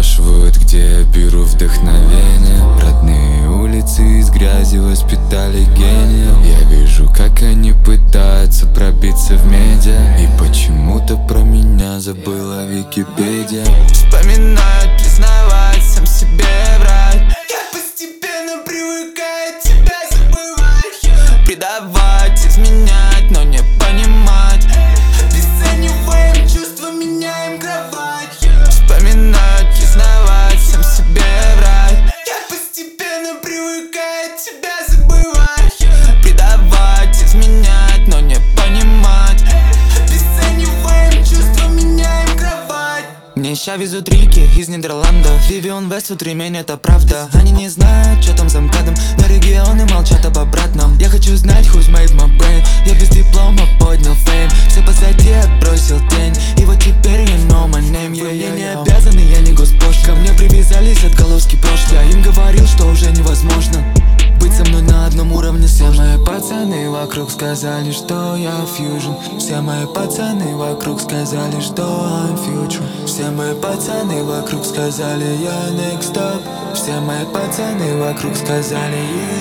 спрашивают, где я беру вдохновение. Родные улицы из грязи воспитали гения. Я вижу, как они пытаются пробиться в медиа, и почему-то про меня забыла Википедия. Вспоминать, признавать, сам себе врать. Я постепенно привыкаю тебя забывать, предавать, изменять, но не понимать. Обесцениваем чувства, меняем кровать. Вспоминать, признавать, сам себе врать. Я постепенно привыкаю тебя забывать, предавать, изменять, но не понимать. Обесцениваем чувства, меняем кровать. Мне ща везут рики из Нидерландов. Вивион Вествуд, ремень, это правда. Они не знают, что там за МКАДом, но регионы молчат об обратном. Я хочу знать, who's made my brain. Я без диплома поднял фейм. Все позади, отбросил тень. И вот теперь you know my name. Я не обязан, и я не госпошлин. Ко мне привязались отголоски прошлого. Я им говорил, что уже невозможно быть со мной на одном уровне. Все мои пацаны вокруг сказали, что я фьюжн. Все мои пацаны вокруг сказали, что I'm future. Все мои пацаны вокруг сказали, я next up. Все мои пацаны вокруг сказали,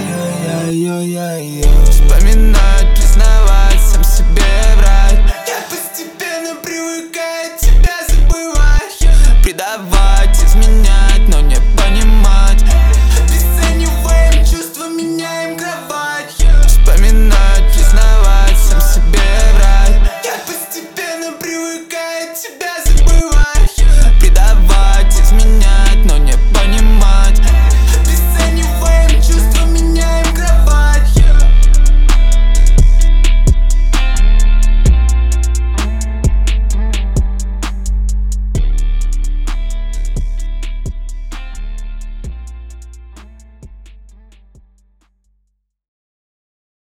вспоминать, признавать, сам себе врать. Я постепенно привыкаю тебя забывать, предавать, изменять.